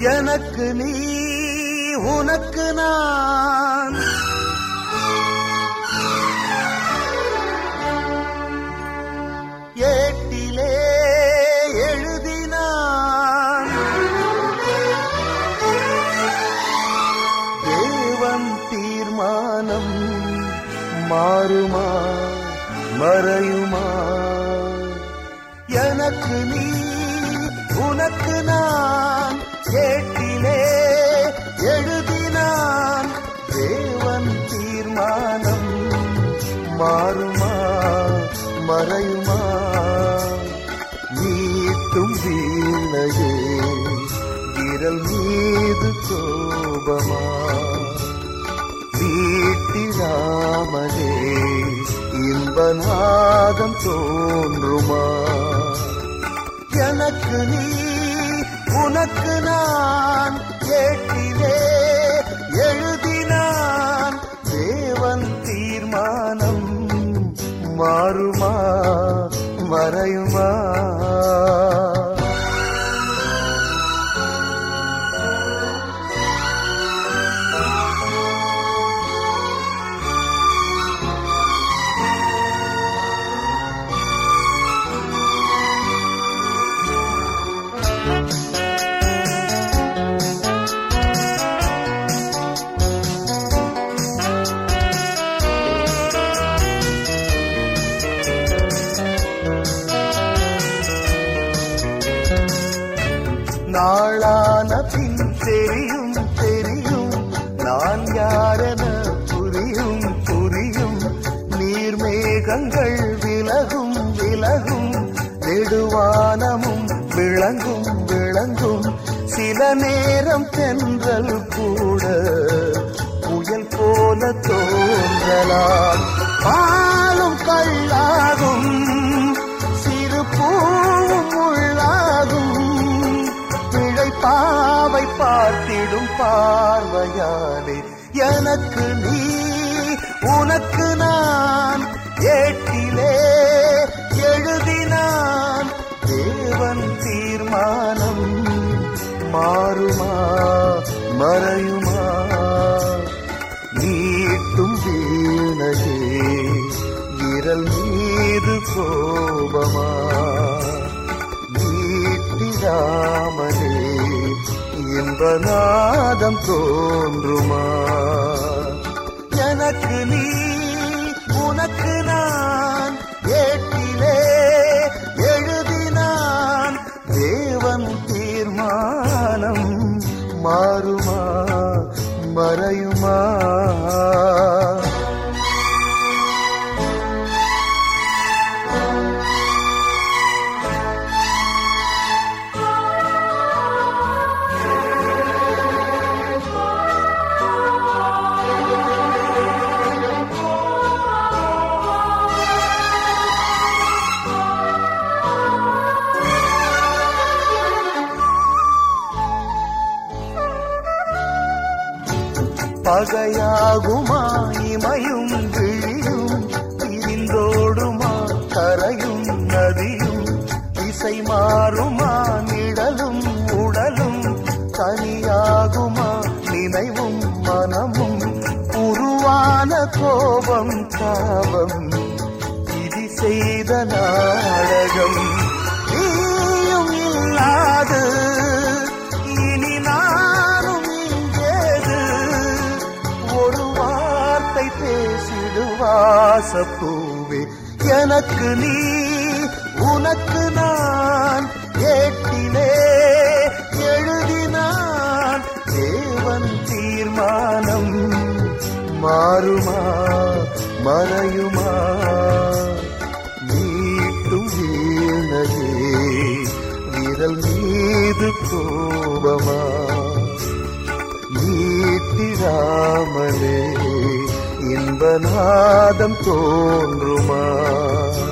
எனக்கு நீ உனக்கு நான் ஏட்டிலே எழுதினான் தேவன் தீர்மானம் மாறுமா மறையுமா எனக்கு நீ உனக்கு நான் ஏட்டிலே எழுதினான் தேவன் தீர்மானம் மாறுமா மறையுமா நீட்டும் வீணையே விரல் மீது கோபமா வீட்டிடாமலே இன்பநாதம் தோன்றுமா எனக்கு நீ உனக்கு நான் ஏட்டிலே எழுதினான் தேவன் தீர்மானம் மாறுமா மறையுமா நாளான பின் தெரியும் தெரியும் நான் யாரென புரியும் புரியும் நீர்மேகங்கள் விலகும் விலகும் நெடுவானமும் விளங்கும் விளங்கும் சில நேரம் தென்றல் கூட புயல் போல தோன்றலாம் பாலும் கல்லாகும் சிறு பூவும் உள்ளாகும் பாவை பார்த்திடும் பார்வையாலே எனக்கு நீ உனக்கு நான் ஏட்டிலே எழுதினான் தேவன் தீர்மானம் மாறுமா மறையுமா நீட்டும் வீணையே விரல் மீது கோபமா நீட்டிடாமலே இன்பநாதம் தோன்றுமா எனக்கு நீ உனக்கு நான் ஏட்டிலே எழுதினான் தேவன் தீர்மானம் மாறுமா மறையுமா பகையாகுமா இமையும் விழியும் பிரிந்தோடுமா கரையும் நதியும் திசை மாறுமா நிழலும் உடலும் தனியாகுமா நினைவும் மனமும் உருவான கோபம் தாபம் விதி செய்த நாடகம் நீயும் இல்லாது இனி நானும் இங்கேது ஒரு வார்த்தை பேசிடுவாசப்பூவே எனக்கு நீ உனக்கு நான் ஏட்டிலே எழுதினான் தேவன் தீர்மானம் மாறுமா மறையுமா நீட்டும் வீணையே விரல் மீது கோபமா நீட்டிடாமலே இன்பநாதம் தோன்றுமா